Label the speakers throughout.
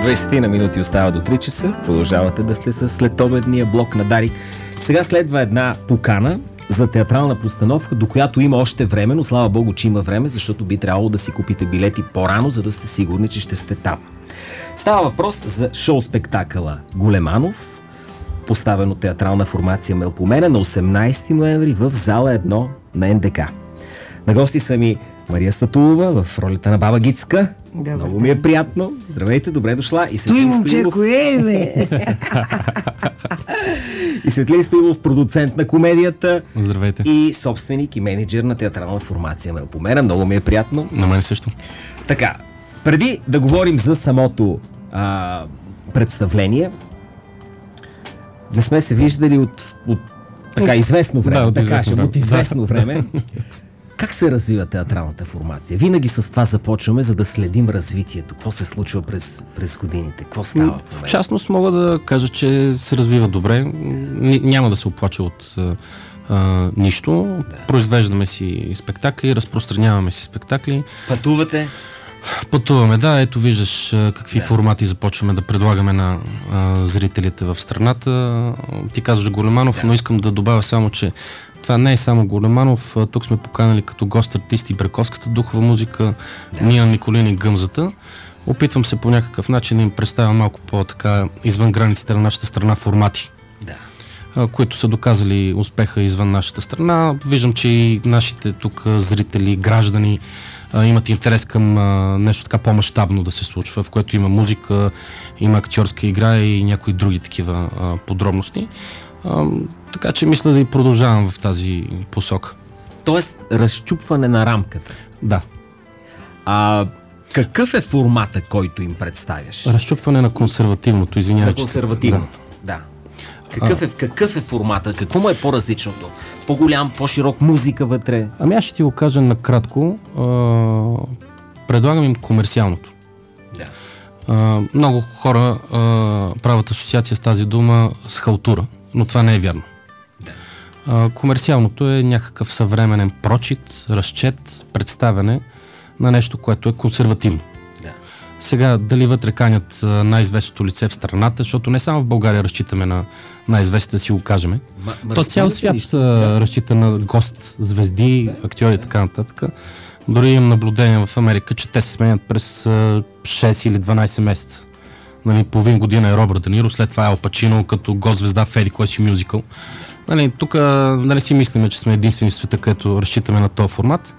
Speaker 1: 20 на минути остава до 3 часа. Продължавате да сте с следобедния блок на Дарик. Сега следва една покана за театрална постановка, до която има още време, но слава Богу, че има време, защото би трябвало да си купите билети по-рано, за да сте сигурни, че ще сте там. Става въпрос за шоу-спектакъла Големанов, поставен от театрална формация Мелпомена на 18 ноември в зала 1 на НДК. На гости са ми Мария Статулова в ролята на баба Гицка.
Speaker 2: Добър
Speaker 1: Много
Speaker 2: ден.
Speaker 1: ми е приятно. Здравейте, добре дошла. И
Speaker 2: Той момче, кое е, бе?
Speaker 1: И Светлин Стоилов, продуцент на комедията.
Speaker 3: Здравейте.
Speaker 1: И собственик и менеджер на театрална формация Мелпомена. Много ми е приятно.
Speaker 3: На мен също.
Speaker 1: Така, преди да говорим за самото представление, не сме се виждали от така известно време.
Speaker 3: Да, от
Speaker 1: така
Speaker 3: известно
Speaker 1: кажем,
Speaker 3: време.
Speaker 1: от известно време. Как се развива театралната формация? Винаги с това започваме, за да следим развитието. Какво се случва през годините? Какво става?
Speaker 3: В частност мога да кажа, че се развива добре. Няма да се оплача от нищо. Да. Произвеждаме си спектакли, разпространяваме си спектакли.
Speaker 1: Пътувате?
Speaker 3: Пътуваме, да. Ето виждаш какви формати започваме да предлагаме на зрителите в страната. Ти казваш Големанов, но искам да добавя само, че това не е само Големанов. Тук сме поканали като гост артисти Брековската духова музика, Ния Николин и Гъмзата. Опитвам се по някакъв начин да им представя малко по-така извън границите на нашата страна формати, които са доказали успеха извън нашата страна. Виждам, че и нашите тук зрители, граждани имат интерес към нещо така по-мащабно да се случва, в което има музика, има актьорска игра и някои други такива подробности. Така че мисля да и продължавам в тази посока.
Speaker 1: Тоест, разчупване на рамката.
Speaker 3: Да.
Speaker 1: Какъв е формата, който им представяш?
Speaker 3: Разчупване на консервативното, извинявай.
Speaker 1: На консервативното, да. Какъв е формата? Какво му е по-различното? По-голям, по-широк, музика вътре?
Speaker 3: Ами аз ще ти го кажа накратко. Предлагам им комерциалното.
Speaker 1: Да.
Speaker 3: Много хора правят асоциация с тази дума с халтура, но това не е вярно.
Speaker 1: Да.
Speaker 3: Комерциалното е някакъв съвременен прочит, разчет, представяне на нещо, което е консервативно.
Speaker 1: Да.
Speaker 3: Сега, дали вътре канят най-известното лице в страната, защото не само в България разчитаме на най-известните, да си го кажем. То цял свят разчита на гост, звезди, актьори и така нататък. Дори имам наблюдение в Америка, че те се сменят през 6 или 12 месеца. Нали, половин година е Робърт Де Ниро, след това е Ал Пачино като гост-звезда в еди кой си мюзикъл. Нали, тук нали си мислиме, че сме единствени в света, където разчитаме на този формат.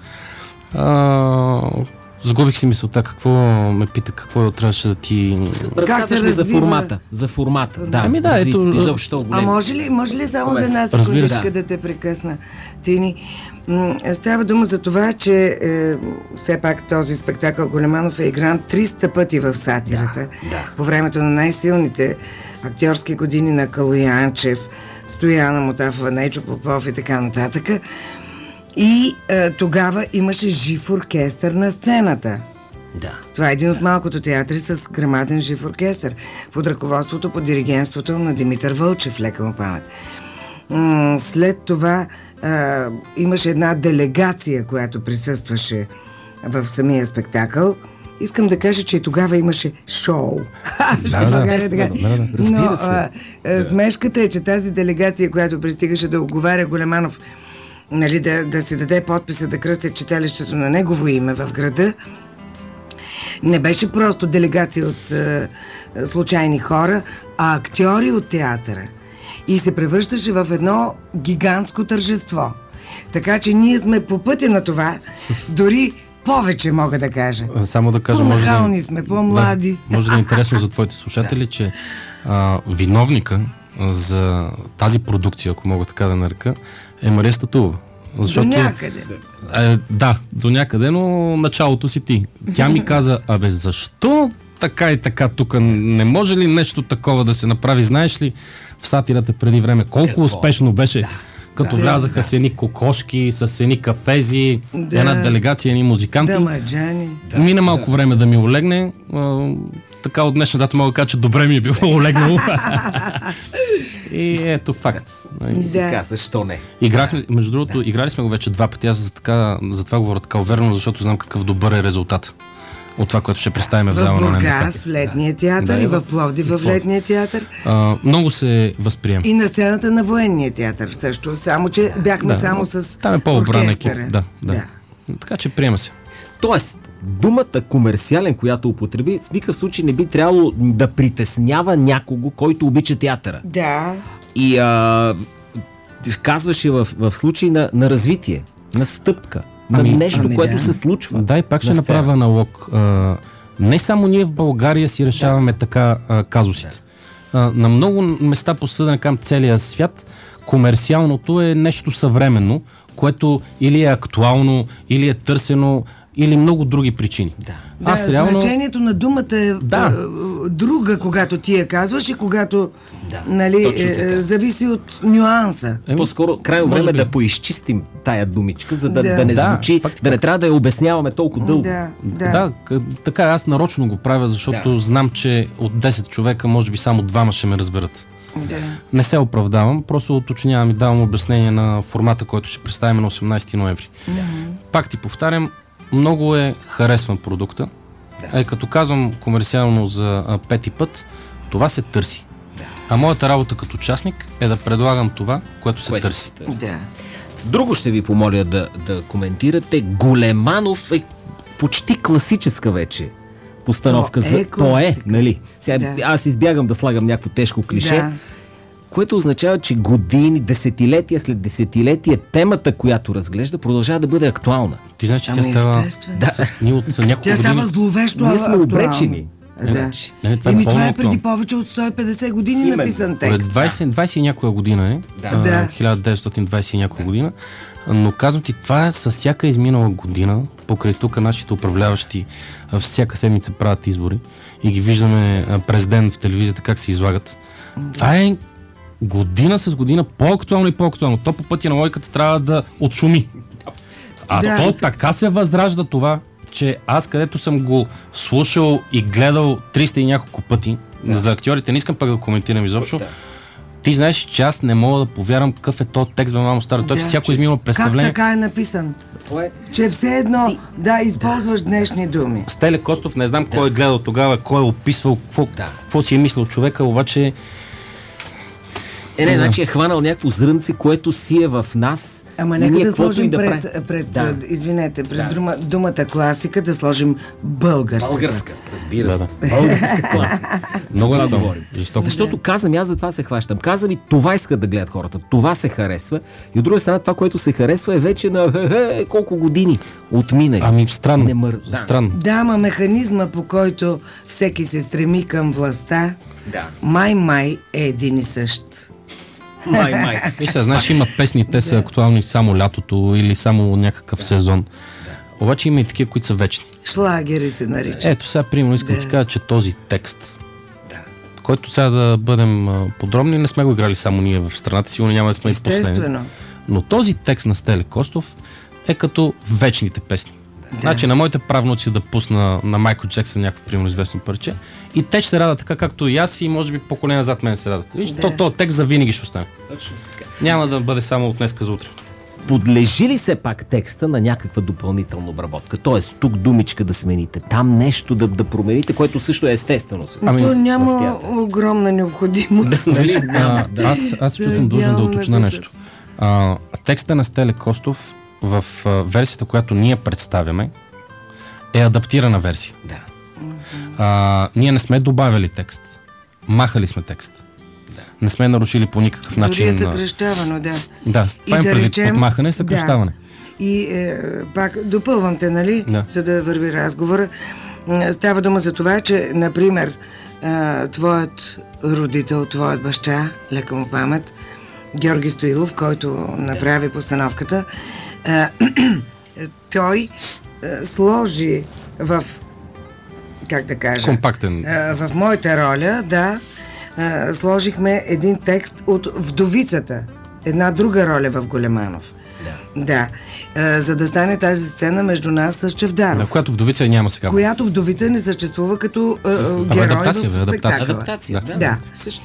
Speaker 3: Загубих си мисълта, какво ме пита, какво трябваше да ти...
Speaker 1: Разказваш ми за формата. Да,
Speaker 3: ами да, ето...
Speaker 1: изобщо
Speaker 2: може ли само за една секундичка да те прекъсна? Тини, става дума за това, че все пак този спектакъл Големанов е игран 300 пъти в сатирата.
Speaker 1: Да.
Speaker 2: По времето на най-силните актьорски години на Кало Янчев, Стояна Мотафова, Нейчо Попов и така нататък. И тогава имаше жив оркестър на сцената.
Speaker 1: Да.
Speaker 2: Това е един от малкото театри с грамаден жив оркестър. Под ръководството, под диригентството на Димитър Вълчев, лека му памет. След това имаше една делегация, която присъстваше в самия спектакъл. Искам да кажа, че и тогава имаше шоу.
Speaker 1: Разбира се.
Speaker 2: Смешката е, че тази делегация, която пристигаше да оговаря Големанов, нали, да си даде подписа, да кръстят читалището на негово име в града, не беше просто делегация от случайни хора, а актьори от театъра. И се превръщаше в едно гигантско тържество. Така че ние сме по пътя на това, дори повече мога да кажа.
Speaker 3: Само да кажа,
Speaker 2: по-нахални сме, по-млади.
Speaker 3: Да, може да е интересно за твоите слушатели, че виновника за тази продукция, ако мога така да нарека, е Мария Статулова.
Speaker 2: Защото... До някъде.
Speaker 3: Да, до някъде, но началото си ти. Тя ми каза, защо така и така тук? Не може ли нещо такова да се направи? Знаеш ли, в сатирата преди време колко успешно беше, като влязаха с едни кокошки, с едни кафези, една делегация, едни музиканти. Мина малко време да ми олегне. Така от днешна дата мога да кажа, че добре ми е било олегнало. И ето факт.
Speaker 1: Защо не?
Speaker 3: Между другото, играли сме го вече 2 пъти. Аз за това говоря така уверено, защото знам какъв добър е резултат. от това, което ще представим в
Speaker 2: В
Speaker 3: зала на НДК.
Speaker 2: Бургас, в летния театър, и в Пловдив, в летния театър.
Speaker 3: Много се възприема.
Speaker 2: И на сцената на военния театър също, само че бяхме само с
Speaker 3: там е по-обран екип.
Speaker 2: оркестъра.
Speaker 3: Да. Така че приема се.
Speaker 1: Тоест, думата комерциален, която употреби, в никакъв случай не би трябвало да притеснява някого, който обича театъра.
Speaker 2: Да.
Speaker 1: И казваше в случай на развитие, на стъпка, на нещо, което се случва.
Speaker 3: Да, и пак ще направя аналог. Не само ние в България си решаваме така казусите. На много места по света, към целия свят, комерциалното е нещо съвременно, което или е актуално, или е търсено, или много други причини.
Speaker 2: Значението на думата е друга, когато ти я казваш и когато зависи от нюанса.
Speaker 1: По-скоро крайно време да поизчистим тая думичка, за да не звучи, да не трябва да я обясняваме толкова дълго.
Speaker 3: Така аз нарочно го правя, защото знам, че от 10 човека може би само 2 ще ме разберат. Не се оправдавам, просто уточнявам и давам обяснение на формата, който ще представим на 18 ноември. Пак ти повтарям, много харесван продукта. Като казвам комерциално за пети път, това се търси. А моята работа като участник е да предлагам това, което се търси.
Speaker 1: Друго ще ви помоля да коментирате. Големанов е почти класическа вече постановка. То е, нали? Сега, аз избягам да слагам някакво тежко клише, което означава, че години, десетилетия след десетилетие, темата, която разглежда, продължава да бъде актуална.
Speaker 3: Ти знаеш, че тя става...
Speaker 2: Тя става зловещо.
Speaker 1: Ние сме обречени.
Speaker 2: Това е преди повече от 150 години написан текст.
Speaker 3: 20 и някоя година е. 1920 и някоя година. Но казвам ти, това е с всяка изминала година, покрай тук нашите управляващи всяка седмица правят избори и ги виждаме през ден в телевизията как се излагат. Това е година с година по-актуално и по-актуално. То по пътя на логиката трябва да отшуми. То така се възражда това, че аз където съм го слушал и гледал 300 и няколко пъти, за актьорите не искам пък да коментирам изобщо, ти знаеш, че аз не мога да повярвам какъв е този текст, мамо старо. Той всяко изминало представление.
Speaker 2: Как така е написан? Че все едно използваш днешни думи.
Speaker 3: Стеле Костов, не знам кой е гледал тогава, кой е описвал, какво си е мислил човека, обаче...
Speaker 1: Значи е хванал някакво зрънце, което си е в нас.
Speaker 2: Ама нека да сложим извинете, пред думата класика да сложим българска.
Speaker 1: Българска, разбира се. Българска класика.
Speaker 3: Много да говорим.
Speaker 1: Защото казвам, аз за това се хващам. Казвам и това искат да гледат хората. Това се харесва. И от друга страна, това, което се харесва е вече на колко години отминали.
Speaker 3: Странно.
Speaker 2: Ама механизма, по който всеки се стреми към властта, май е един и същ.
Speaker 1: Май.
Speaker 3: Знаеш, има песни, те са актуални само лятото или само някакъв сезон. Обаче има и такива, които са вечни.
Speaker 2: Шлагери се наричат.
Speaker 3: Ето сега, примерно, искам да ти кажа, че този текст, който сега да бъдем подробни, не сме го играли само ние в страната, сигурно няма да сме и последни. Но този текст на Стеле Костов е като вечните песни. Значи на моите правнуци да пусна на Майкъл Джексън някакво примерно известно парче и те ще се радат така, както и аз и може би поколения зад мен се радат. Виж, този текст за винаги ще остане. Няма да бъде само от днеска за утре.
Speaker 1: Подлежи ли се пак текста на някаква допълнителна обработка? Тоест тук думичка да смените, там нещо да промените, което също е естествено.
Speaker 2: То няма огромна необходимост.
Speaker 3: Аз чувствам длъжен да уточня нещо. Текста на Стеле Костов в версията, която ние представяме, е адаптирана версия. Ние не сме добавили текст. Махали сме текст. Не сме нарушили по никакъв начин.
Speaker 2: Дори е съкръщавано,
Speaker 3: това им предвид под махане и съкръщаване.
Speaker 2: И пак допълвам те, нали, за да върви разговора. Става дума за това, че, например, твоят родител, твоят баща, лека му памет, Георги Стоилов, който направи постановката, той сложи в, как да кажа,
Speaker 3: компактен.
Speaker 2: В моята роля, сложихме един текст от Вдовицата, една друга роля в Големанов. За да стане тази сцена между нас с Чавдаров.
Speaker 3: Която Вдовица няма сега.
Speaker 2: Която Вдовица не съществува като герой в спектакъла.
Speaker 1: Адаптация. Също.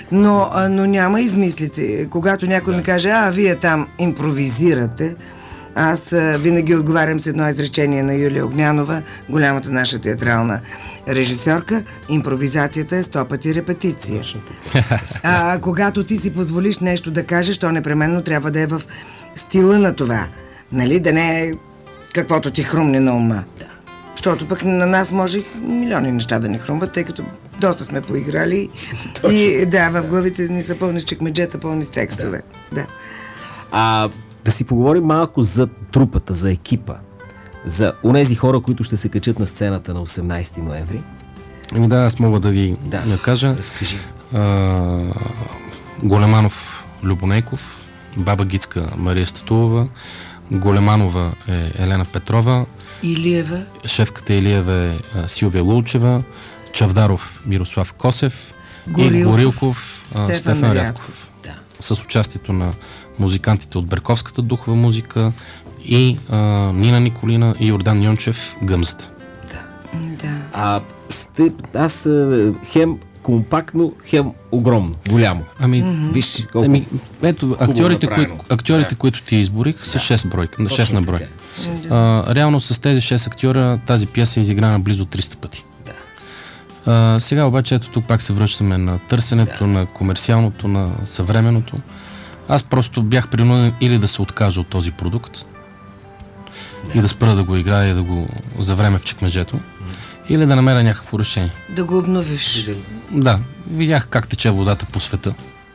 Speaker 2: Но няма измислици. Когато някой ми каже, вие там импровизирате, Аз винаги отговарям с едно изречение на Юлия Огнянова, голямата наша театрална режисьорка. Импровизацията е 100 пъти репетиция. Когато ти си позволиш нещо да кажеш, то непременно трябва да е в стила на това. Нали? Да не е каквото ти хрумне на ума. Защото пък на нас може милиони неща да ни хрумват, тъй като доста сме поиграли. И да, в главите ни са пълни с чекмеджета, пълни с текстове. Да.
Speaker 1: Да си поговорим малко за трупата, за екипа, за онези хора, които ще се качат на сцената на 18 ноември.
Speaker 3: Да, аз мога да ги кажа.
Speaker 1: Разкажи.
Speaker 3: Големанов Любонейков, Баба Гицка Мария Статулова, Големанова е Елена Петрова,
Speaker 2: Илиева.
Speaker 3: Шефката Илиева е Силвия Лулчева, Чавдаров Мирослав Косев и Горилков Стефан Рядков.
Speaker 1: Да.
Speaker 3: С участието на музикантите от Берковската духова музика и Нина Николина и Йордан Йончев Гъмзата.
Speaker 2: Да.
Speaker 1: Аз хем компактно, хем огромно, голямо. Виж колко
Speaker 3: ето, актьорите, които ти изборих, са 6 на брой. Реално с тези 6 актьора тази пиеса е изиграна близо 300 пъти. Сега обаче ето тук пак се връщаме на търсенето, на комерциалното, на съвременното. Аз просто бях принуден или да се откажа от този продукт и да спра да го играя и да го завреме в чекмеджето, или да намеря някакво решение.
Speaker 2: Да го обновиш.
Speaker 3: Да, видях как тече водата по света.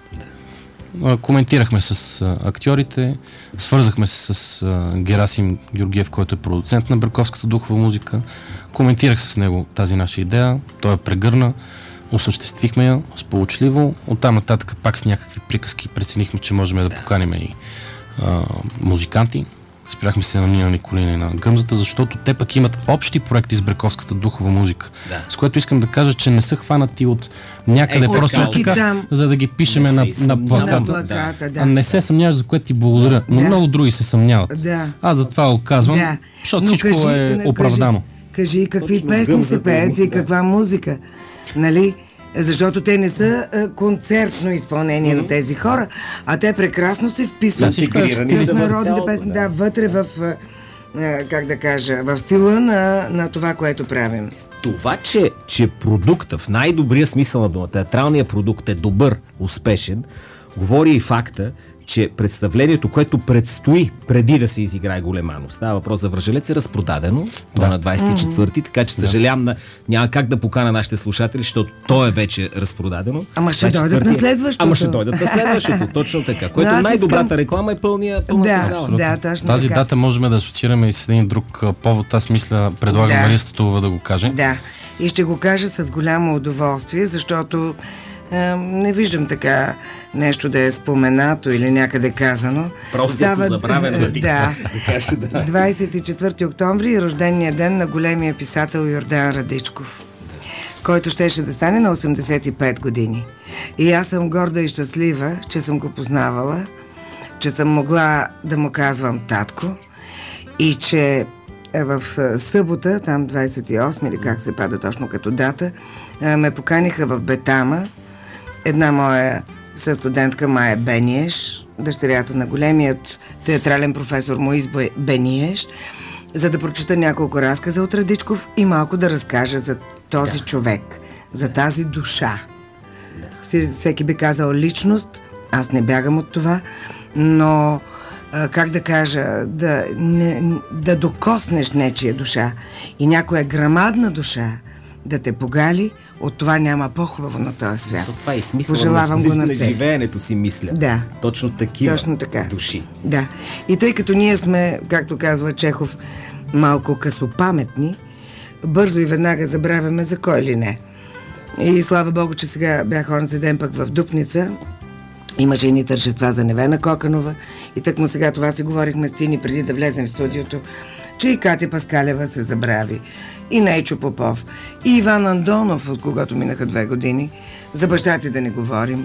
Speaker 3: Коментирахме с актьорите, свързахме се с Герасим Георгиев, който е продуцент на Берковската духова музика. Коментирах с него тази наша идея, той я прегърна, осъществихме я сполучливо. Оттам нататък пак с някакви приказки преценихме, че можем да поканим и музиканти. Спряхме се на Нина Николина и на Гъмзата, защото те пък имат общи проекти с Берковската духова музика. С което искам да кажа, че не са хванати от някъде просто така, за да ги пишеме на плаката. Не се съмняваш, за което ти благодаря. Но много други се съмняват. Аз за това го казвам, защото всичко е оправдано.
Speaker 2: Кажи какви песни се пеят и каква музика. Нали? Защото те не са концертно изпълнение на тези хора, а те прекрасно се вписват с народните песни, вътре в, как да кажа, в стила на това, което правим.
Speaker 1: Това, че продукта в най-добрия смисъл на дума, театралният продукт е добър, успешен, говори и факта, че представлението, което предстои преди да се изиграе Големанов, става въпрос за Връжелец, е разпродадено на 24-ти, така че съжалявам, няма как да покана нашите слушатели, защото то е вече разпродадено.
Speaker 2: Ама ще дойдат на следващото.
Speaker 1: Ама ще дойдат на следващото, точно така. Което най-добрата реклама е пълната зала.
Speaker 2: Да, точно
Speaker 3: тази
Speaker 2: така.
Speaker 3: дата можем да асоциираме и с един друг повод. Аз мисля, предлагам Мария Статулова да го каже.
Speaker 2: Да, и ще го кажа с голямо удоволствие, защото не виждам така нещо да е споменато или някъде казано.
Speaker 1: Просто забравено да ти
Speaker 2: да. 24 октомври е рождения ден на големия писател Йордан Радичков, който щеше да стане на 85 години. И аз съм горда и щастлива, че съм го познавала, че съм могла да му казвам татко и че в събота, там 28 или как се пада точно като дата, ме поканиха в Бетама една моя състудентка Майя Бениеш, дъщерята на големият театрален професор Моис Бениеш, за да прочита няколко разказа от Радичков и малко да разкажа за този човек, за тази душа. Всеки би казал личност, аз не бягам от това, но как да кажа, да докоснеш нечия душа и някоя грамадна душа да те погали, от това няма по-хубаво на този свят.
Speaker 1: Това е смисъл.
Speaker 2: Пожелавам го на всеки.
Speaker 1: Живеенето си, мисля.
Speaker 2: Да.
Speaker 1: Точно такива
Speaker 2: така.
Speaker 1: Души.
Speaker 2: Да. И тъй като ние сме, както казва Чехов, малко късопаметни, бързо и веднага забравяме за кой ли не. И слава Богу, че сега бях онзи ден пък в Дупница. Имаше едни тържества за Невена Коканова и тъкмо сега това си говорихме с Тини преди да влезем в студиото, че и Катя Паскалева се забрави, и Нейчо Попов, и Иван Андонов, от когото минаха 2 години, за баща ти да не говорим,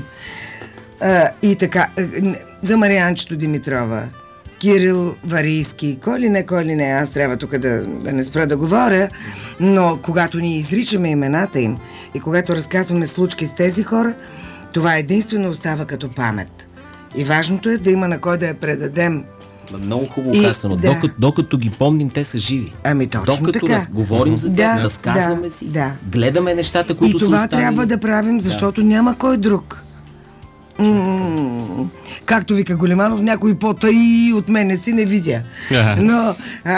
Speaker 2: и така, за Марианчето Димитрова, Кирил Варийски, кой ли не, аз трябва тук да не спра да говоря, но когато ни изричаме имената им и когато разказваме случки с тези хора, това единствено остава като памет. И важното е да има на кой да я предадем
Speaker 1: Много хубаво казано. Докато ги помним, те са живи.
Speaker 2: Ами точно
Speaker 1: докато
Speaker 2: така.
Speaker 1: Говорим за тях, разказваме си, гледаме нещата, които
Speaker 2: са останали. И това трябва да правим, защото няма кой друг. Както вика Големанов, някой по-тъй от мене си не видя. Но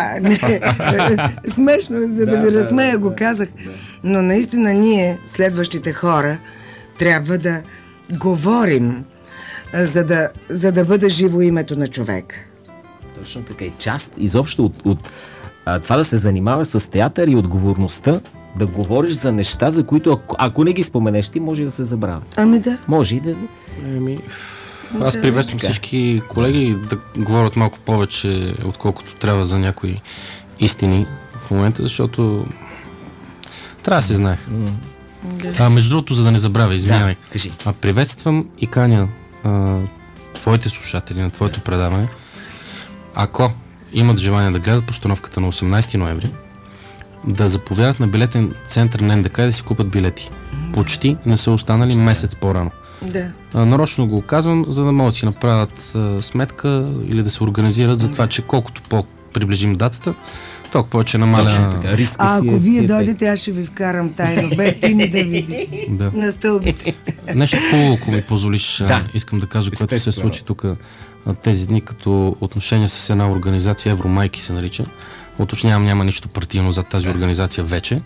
Speaker 2: смешно, за да ви разсмея, го казах. Но наистина ние, следващите хора, трябва да говорим, за да бъде живо името на човек.
Speaker 1: Точно така. И част изобщо от това да се занимаваш с театър и отговорността да говориш за неща, за които ако не ги споменеш, ти може да се забравят.
Speaker 2: Ами да.
Speaker 1: Може и да...
Speaker 3: Аз приветствам всички колеги да говорят малко повече, отколкото трябва за някои истини в момента, защото трябва да се знае. Между другото, за да не забравя, извинявай. Приветствам и каня твоите слушатели на твоето предаване, ако имат желание да гледат постановката на 18 ноември, да заповядат на билетен център на НДК и да си купат билети. Почти не са останали месец по-рано. Нарочно го казвам, за да могат да си направят сметка или да се организират за това, че колкото по-приближим датата, толкова повече намаля...
Speaker 2: Ако вие дойдете, аз ще ви вкарам тайно, без ти не да видиш на стълбите.
Speaker 3: Нещо хубаво, ако ми позволиш, искам да кажа, което се случи тук тези дни, като отношение с една организация, Евромайки се нарича. Уточнявам, няма нищо партийно за тази организация вече.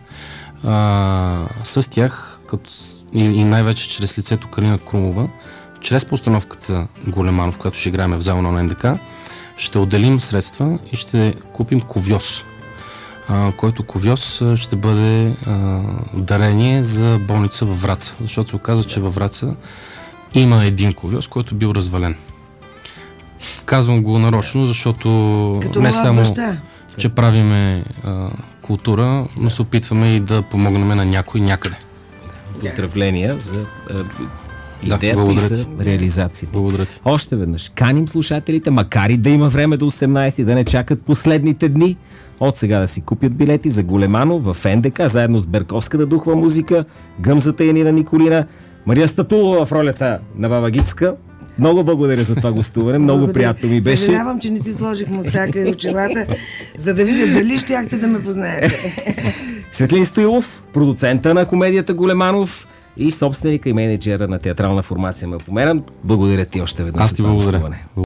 Speaker 3: С тях, и най-вече чрез лицето Калина Крумова, чрез постановката Големанов, която ще играем в зала на НДК, ще отделим средства и ще купим ковьоз, който ковьоз ще бъде дарение за болница във Враца. Защото се оказа, че във Враца има един ковьоз, който бил развален. Казвам го нарочно, защото не само, че правиме култура, но се опитваме и да помогнем на някой някъде.
Speaker 1: Поздравления за идеята и за реализацията.
Speaker 3: Благодаря ти.
Speaker 1: Още веднъж каним слушателите, макар и да има време до 18, да не чакат последните дни, от сега да си купят билети за Големанов в НДК, заедно с Берковската духова музика, Гъмзата и Нина Николина, Мария Статулова в ролята на Баба Гицка. Много благодаря за това гостуване, много приятно ми беше.
Speaker 2: Съжалявам, че не си сложих мустака и очилата, за да видя дали щяхте да ме познаете.
Speaker 1: Светлин Стоилов, продуцента на комедията Големанов и собственика и менеджера на театрална формация Мапомеран. Благодаря ти още веднъж за това гостуване.